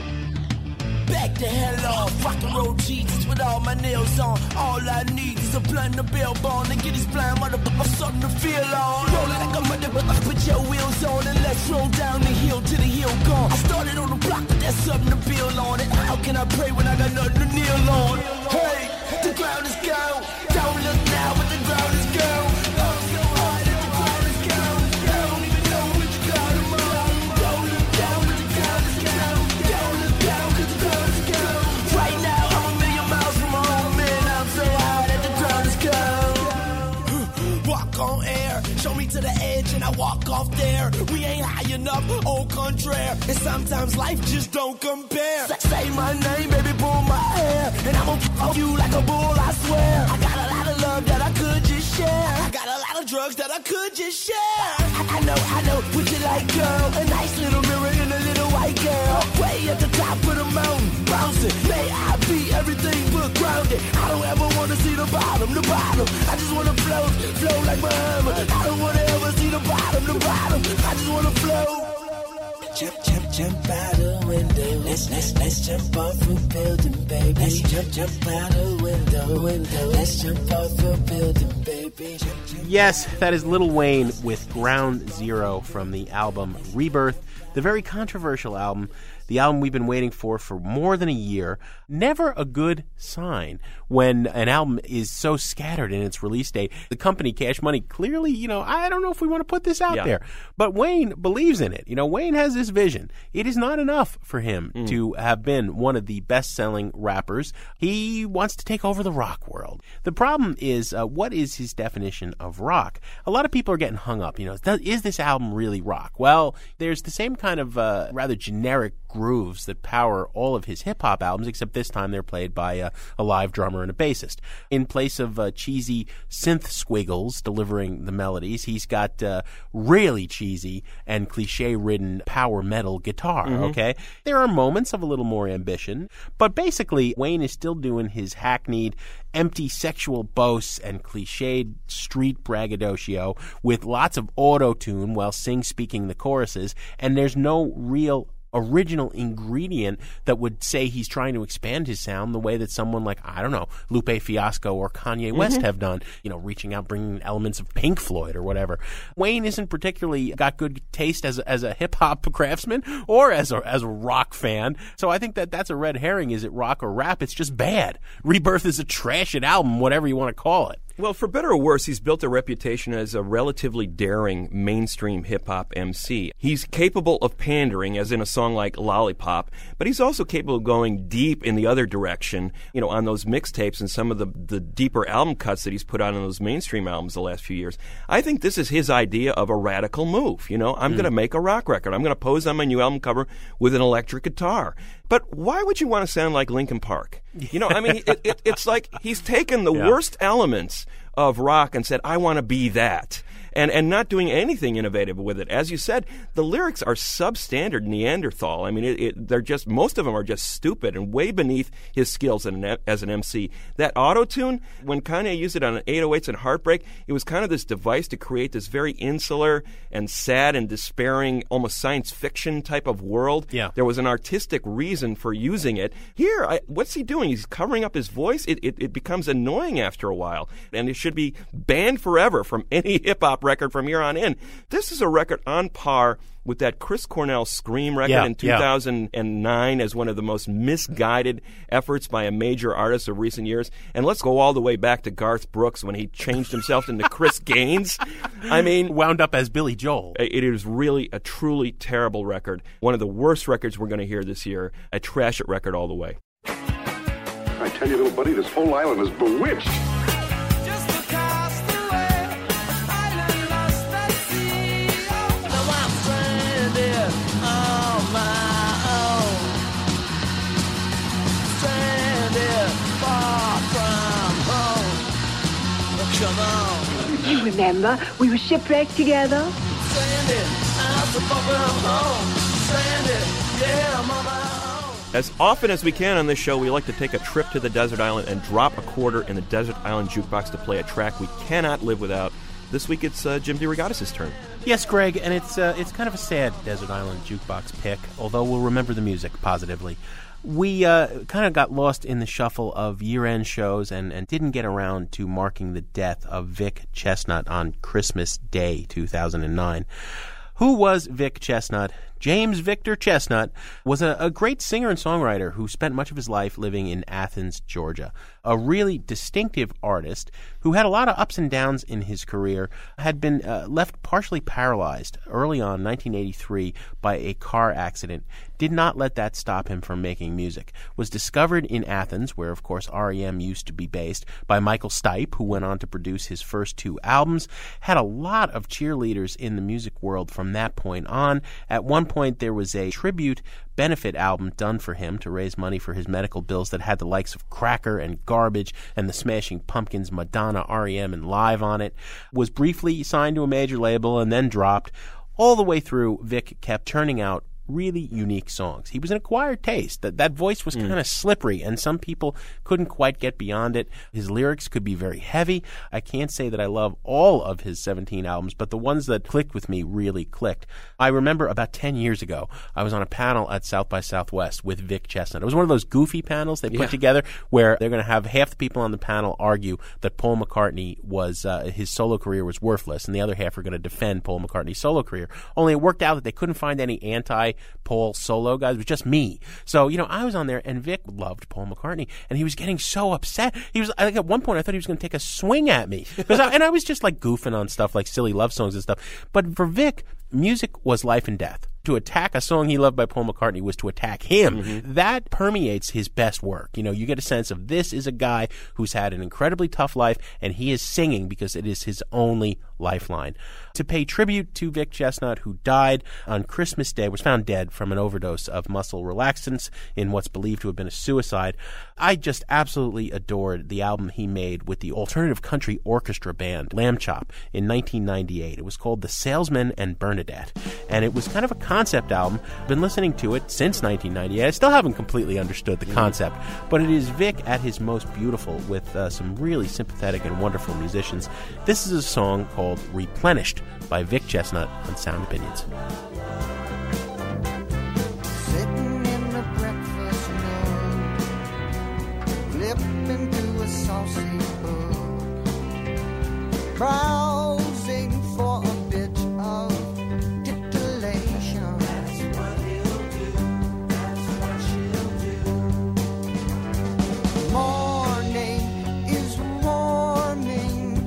Back the hell off, rock and roll Jesus with all my nails on. All I need is a blunt and a bail bond and get this blind motherfucker something to feel on. Roll like a motherfucker, put your wheels on and let's roll down the hill till the hill gone. I started on the block, but there's something to build on it. How can I pray when I got nothing to kneel on? Hey, the ground is gone. Don't look now, but the ground is gone. On air, show me to the edge and I walk off there. We ain't high enough, au contraire. And sometimes life just don't compare. Say my name, baby, pull my hair, and I'm gonna fuck you like a bull, I swear. I got a lot of love that I could just share. I got a lot of drugs that I could just share. I, I know, I know, would you like, girl? A nice little mirror and a little white girl. Way at the top of the mountain, bouncing. May I be everything but grounded. I don't ever wanna see the bottom, the bottom. I just wanna float, float like my I don't wanna ever see the bottom, the bottom. I just wanna float. Jump, jump, jump out the window. Let's, let's, let's jump off a building, baby. Let's jump, jump out the window, window. Let's jump off a building, baby. Jump, jump. Yes, that is Lil Wayne with Ground Zero from the album Rebirth, the very controversial album. The album we've been waiting for for more than a year. Never a good sign when an album is so scattered in its release date. The company, Cash Money, clearly, you know, I don't know if we want to put this out yeah. there. But Wayne believes in it. You know, Wayne has this vision. It is not enough for him mm. to have been one of the best-selling rappers. He wants to take over the rock world. The problem is, uh, what is his definition of rock? A lot of people are getting hung up. You know, is this album really rock? Well, there's the same kind of uh, rather generic grooves that power all of his hip-hop albums, except this time they're played by a, a live drummer and a bassist. In place of uh, cheesy synth squiggles delivering the melodies, he's got uh, really cheesy and cliche-ridden power metal guitar, mm-hmm. okay? There are moments of a little more ambition, but basically Wayne is still doing his hackneyed, empty sexual boasts and cliched street braggadocio with lots of auto-tune while sing-speaking the choruses, and there's no real original ingredient that would say he's trying to expand his sound the way that someone like, I don't know, Lupe Fiasco or Kanye West mm-hmm. have done, you know, reaching out, bringing elements of Pink Floyd or whatever. Wayne isn't particularly got good taste as a, as a hip-hop craftsman or as a, as a rock fan, so I think that that's a red herring. Is it rock or rap? It's just bad. Rebirth is a trashed album, whatever you want to call it. Well, for better or worse, he's built a reputation as a relatively daring mainstream hip-hop M C. He's capable of pandering, as in a song like Lollipop, but he's also capable of going deep in the other direction, you know, on those mixtapes and some of the, the deeper album cuts that he's put out on those mainstream albums the last few years. I think this is his idea of a radical move. You know, I'm mm. going to make a rock record. I'm going to pose on my new album cover with an electric guitar. But why would you want to sound like Linkin Park? You know, I mean, it, it, it's like he's taken the yeah. worst elements of rock and said, I want to be that. And and not doing anything innovative with it. As you said, the lyrics are substandard Neanderthal. I mean, it, it, they're just, most of them are just stupid and way beneath his skills as an, as an M C. That auto-tune, when Kanye used it on eight oh eights and Heartbreak, it was kind of this device to create this very insular and sad and despairing, almost science fiction type of world. Yeah. There was an artistic reason for using it. Here, I, what's he doing? He's covering up his voice. It, it, it becomes annoying after a while. And it should be banned forever from any hip-hop record from here on in. This is a record on par with that Chris Cornell Scream record yeah, in two thousand nine yeah. as one of the most misguided efforts by a major artist of recent years. And let's go all the way back to Garth Brooks when he changed himself into Chris Gaines. I mean, wound up as Billy Joel. It is really a truly terrible record. One of the worst records we're going to hear this year. A trash it record all the way. I tell you, little buddy, this whole island is bewitched. You remember, we were shipwrecked together. As often as we can on this show, we like to take a trip to the desert island and drop a quarter in the desert island jukebox to play a track we cannot live without. This week it's uh, Jim DeRogatis' turn. Yes, Greg, and it's uh, it's kind of a sad desert island jukebox pick, although we'll remember the music positively. We uh, kind of got lost in the shuffle of year-end shows and, and didn't get around to marking the death of Vic Chesnutt on Christmas Day two thousand nine. Who was Vic Chesnutt? James Victor Chesnutt was a, a great singer and songwriter who spent much of his life living in Athens, Georgia. A really distinctive artist who had a lot of ups and downs in his career, had been uh, left partially paralyzed early on, nineteen eighty-three, by a car accident. Did not let that stop him from making music. Was discovered in Athens, where, of course, R E M used to be based, by Michael Stipe, who went on to produce his first two albums. Had a lot of cheerleaders in the music world from that point on. At one point, there was a tribute benefit album done for him to raise money for his medical bills that had the likes of Cracker and Garbage and the Smashing Pumpkins, Madonna, R E M, and Live on it. Was briefly signed to a major label and then dropped. All the way through, Vic kept churning out really unique songs. He was an acquired taste. That that voice was mm. kind of slippery, and some people couldn't quite get beyond it. His lyrics could be very heavy. I can't say that I love all of his seventeen albums, but the ones that clicked with me really clicked. I remember about ten years ago, I was on a panel at South by Southwest with Vic Chesnutt. It was one of those goofy panels they put yeah. together where they're going to have half the people on the panel argue that Paul McCartney was, uh, his solo career was worthless, and the other half are going to defend Paul McCartney's solo career. Only it worked out that they couldn't find any anti Paul solo guys. It was just me. So, you know, I was on there, and Vic loved Paul McCartney, and he was getting so upset. He was, like, at one point, I thought he was going to take a swing at me. I, and I was just, like, goofing on stuff like silly love songs and stuff. But for Vic, music was life and death. To attack a song he loved by Paul McCartney was to attack him. Mm-hmm. That permeates his best work. You know, you get a sense of this is a guy who's had an incredibly tough life, and he is singing because it is his only lifeline. To pay tribute to Vic Chesnutt, who died on Christmas Day, was found dead from an overdose of muscle relaxants in what's believed to have been a suicide, I just absolutely adored the album he made with the alternative country orchestra band, Lamb Chop, in nineteen ninety-eight. It was called The Salesman and Bernadette, and it was kind of a concept album. Been listening to it since nineteen ninety-eight. I still haven't completely understood the concept, but it is Vic at his most beautiful with uh, some really sympathetic and wonderful musicians. This is a song called Replenished by Vic Chesnutt on Sound Opinions. Sitting in the breakfast nook, flipping through a saucy book, browsing for a bit of titillation. That's what he'll do. That's what she'll do. Morning is warming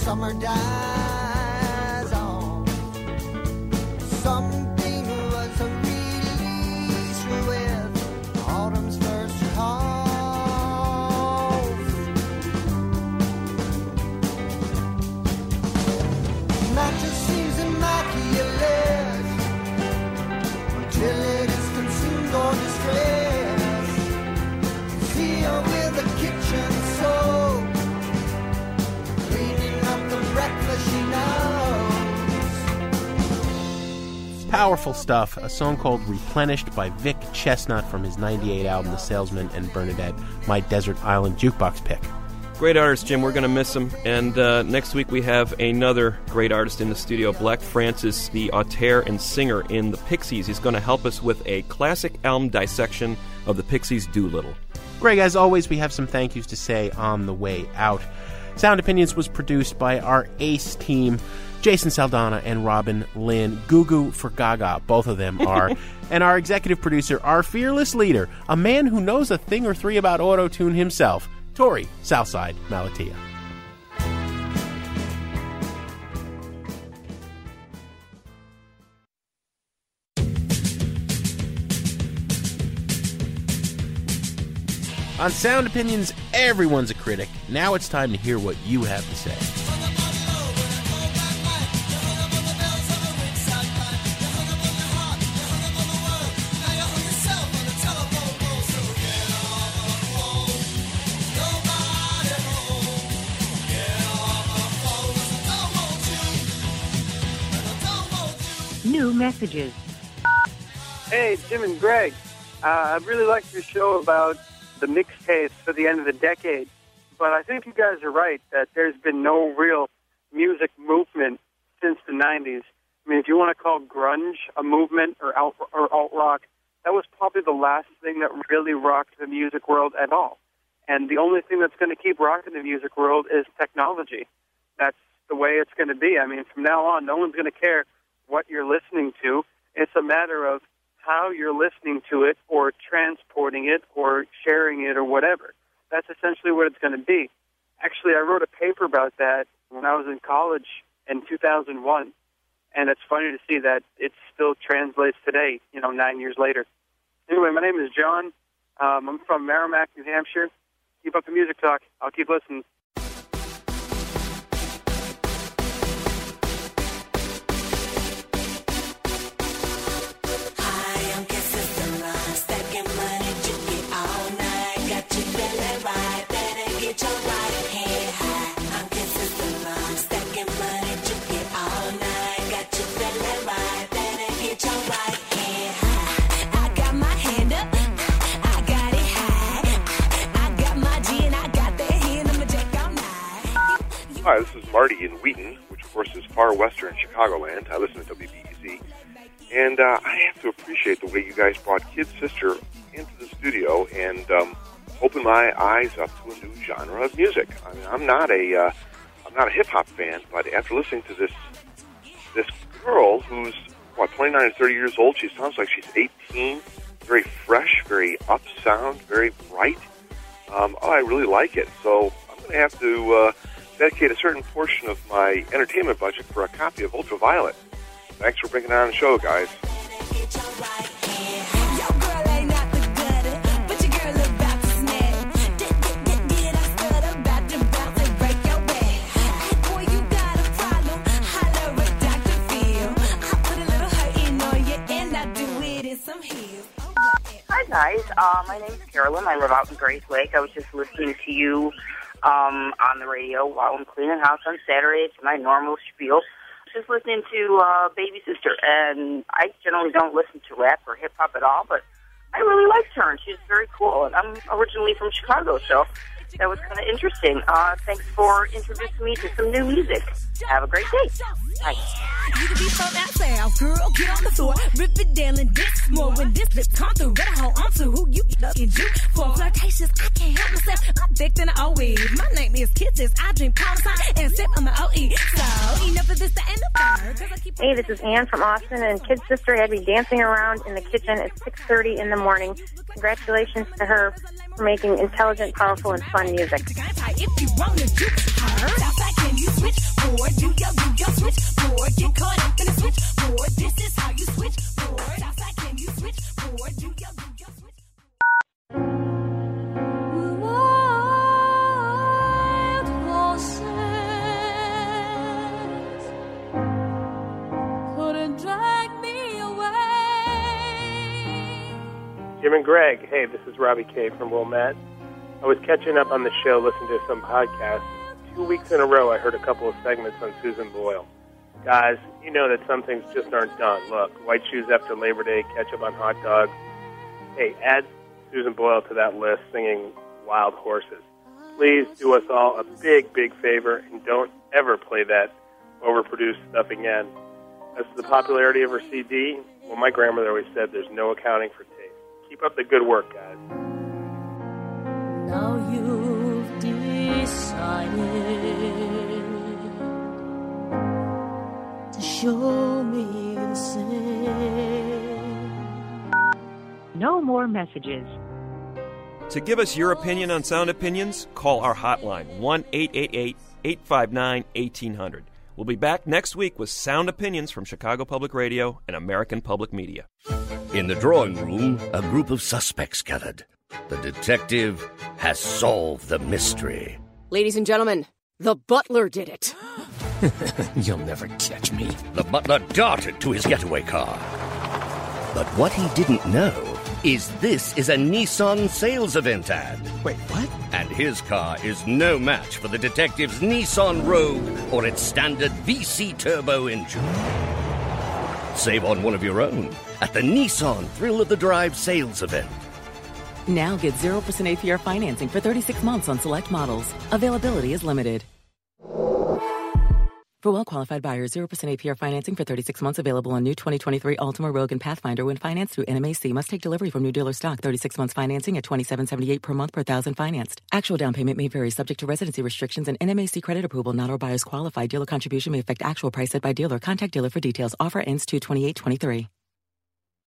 summer dies on. Something was a release with autumn's first half. Matter seems immaculate until it is consumed or distressed. See her with a kitchen soap, cleaning up the breakfast she knows. Powerful stuff. A song called Replenished by Vic Chestnut from his ninety-eight album The Salesman and Bernadette, my Desert Island Jukebox pick. Great artist, Jim. We're going to miss him. And uh, next week we have another great artist in the studio, Black Francis, the auteur and singer in the Pixies. He's going to help us with a classic album dissection of the Pixies' Doolittle. Greg, as always, we have some thank yous to say on the way out. Sound Opinions was produced by our ace team, Jason Saldana and Robin Lynn. Goo for Gaga, both of them are. And our executive producer, our fearless leader, a man who knows a thing or three about auto-tune himself, Tori Southside Malatia. On Sound Opinions, everyone's a critic. Now it's time to hear what you have to say. New messages. Hey, Jim and Greg. Uh, I really liked your show about the mixtapes for the end of the decade, but I think you guys are right that there's been no real music movement since the nineties. I mean, if you want to call grunge a movement or alt, or alt-rock, that was probably the last thing that really rocked the music world at all. And the only thing that's going to keep rocking the music world is technology. That's the way it's going to be. I mean, from now on, no one's going to care what you're listening to. It's a matter of how you're listening to it or transporting it or sharing it or whatever. That's essentially what it's going to be. Actually, I wrote a paper about that when I was in college in two thousand one, and it's funny to see that it still translates today, you know, nine years later. Anyway, my name is John. Um, I'm from Merrimack, New Hampshire. Keep up the music talk. I'll keep listening. Hi, this is Marty in Wheaton, which of course is far western Chicagoland. I listen to W B E Z. And uh, I have to appreciate the way you guys brought Kid Sister into the studio and um, opened my eyes up to a new genre of music. I mean, I'm not a, uh, I'm not a hip-hop fan, but after listening to this this girl who's, what, twenty-nine or thirty years old, she sounds like she's eighteen, very fresh, very up sound, very bright. Um, oh, I really like it. So I'm going to have to uh, dedicate a certain portion of my entertainment budget for a copy of Ultraviolet. Thanks for bringing it on the show, guys. Hi, guys. Uh, my name's Carolyn. I live out in Grace Lake. I was just listening to you um, on the radio while I'm cleaning house on Saturday. It's my normal spiel. Just listening to uh, Baby Sister, and I generally don't listen to rap or hip-hop at all, but I really liked her, and she's very cool, and I'm originally from Chicago, so that was kind of interesting. Uh, thanks for introducing me to some new music. Have a great day. Bye. You can be so that south, girl, get on the floor, rip it down and dip more when this lip come through. Better hold on to who you looking to. For flirtatious, I can't help myself. I'm thick than always. My name is Kisses. I drink Parmesan and sip on the O E. So enough of this to end the bird. Hey, this is Ann from Austin, and Kid Sister had me dancing around in the kitchen at six thirty in the morning. Congratulations to her for making intelligent, powerful, and fun music. If you want to do her, outside, can you switch? Jim and Greg, hey, this is Robbie K from Wilmette. I was catching up on the show, listening to some podcasts. Two weeks in a row, I heard a couple of segments on Susan Boyle. Guys, you know that some things just aren't done. Look, white shoes after Labor Day, ketchup on hot dogs. Hey, add Susan Boyle to that list singing Wild Horses. Please do us all a big, big favor and don't ever play that overproduced stuff again. As to the popularity of her C D, well, my grandmother always said there's no accounting for taste. Keep up the good work, guys. Now you've decided to show me the same. No more messages. To give us your opinion on Sound Opinions, call our hotline, one eight eight eight, eight five nine, one eight hundred. We'll be back next week with Sound Opinions from Chicago Public Radio and American Public Media. In the drawing room, a group of suspects gathered. The detective has solved the mystery. Ladies and gentlemen, the butler did it. You'll never catch me. The butler darted to his getaway car. But what he didn't know is this is a Nissan sales event ad. Wait, what? And his car is no match for the detective's Nissan Rogue or its standard V C turbo engine. Save on one of your own at the Nissan Thrill of the Drive sales event. Now get zero percent A P R financing for thirty-six months on select models. Availability is limited. For well-qualified buyers, zero percent A P R financing for thirty-six months available on new twenty twenty-three Altima, Rogue, and Pathfinder when financed through N M A C. Must take delivery from new dealer stock. thirty-six months financing at twenty-seven seventy-eight per month per thousand financed. Actual down payment may vary subject to residency restrictions and N M A C credit approval. Not all buyers qualify. Dealer contribution may affect actual price set by dealer. Contact dealer for details. Offer ends two twenty-eight twenty-three.